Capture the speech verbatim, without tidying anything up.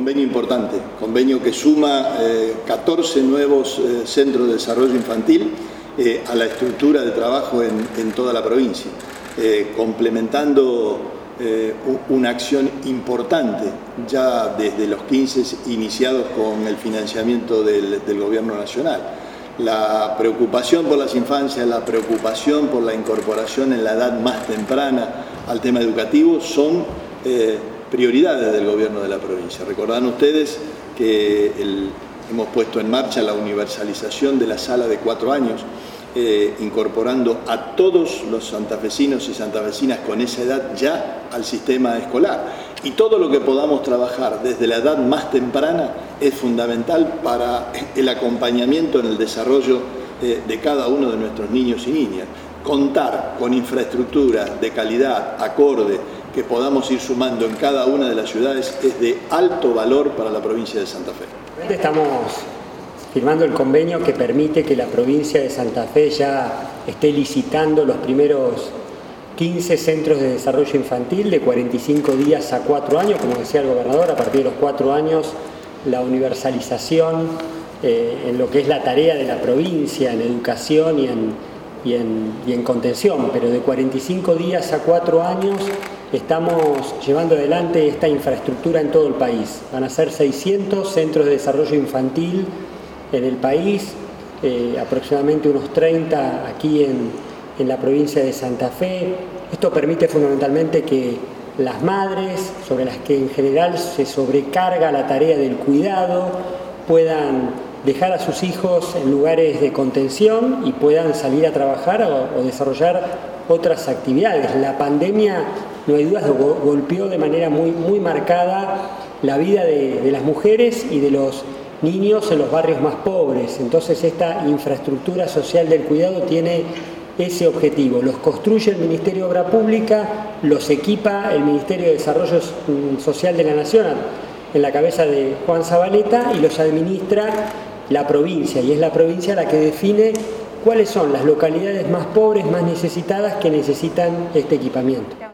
convenio importante, convenio que suma eh, catorce nuevos eh, centros de desarrollo infantil eh, a la estructura de trabajo en, en toda la provincia, eh, complementando eh, una acción importante ya desde los quince iniciados con el financiamiento del, del Gobierno Nacional. La preocupación por las infancias, la preocupación por la incorporación en la edad más temprana al tema educativo son eh, prioridades del gobierno de la provincia. Recordarán ustedes que el, hemos puesto en marcha la universalización de la sala de cuatro años, eh, incorporando a todos los santafesinos y santafesinas con esa edad ya al sistema escolar. Y todo lo que podamos trabajar desde la edad más temprana es fundamental para el acompañamiento en el desarrollo eh, de cada uno de nuestros niños y niñas. Contar con infraestructura de calidad, acorde, que podamos ir sumando en cada una de las ciudades es de alto valor para la provincia de Santa Fe. Estamos firmando el convenio que permite que la provincia de Santa Fe ya esté licitando los primeros quince centros de desarrollo infantil de cuarenta y cinco días a cuatro años, como decía el gobernador, a partir de los cuatro años la universalización eh, en lo que es la tarea de la provincia, en educación y en, y, en, y en contención, pero de cuarenta y cinco días a cuatro años estamos llevando adelante esta infraestructura en todo el país. Van a ser seiscientos centros de desarrollo infantil en el país, eh, aproximadamente unos treinta aquí en en la provincia de Santa Fe. Esto permite fundamentalmente que las madres, sobre las que en general se sobrecarga la tarea del cuidado, puedan dejar a sus hijos en lugares de contención y puedan salir a trabajar o, o desarrollar otras actividades. La pandemia, no hay dudas, golpeó de manera muy, muy marcada la vida de, de las mujeres y de los niños en los barrios más pobres. Entonces esta infraestructura social del cuidado tiene ese objetivo. Los construye el Ministerio de Obra Pública, los equipa el Ministerio de Desarrollo Social de la Nación en la cabeza de Juan Zabaleta y los administra la provincia, y es la provincia la que define cuáles son las localidades más pobres, más necesitadas, que necesitan este equipamiento.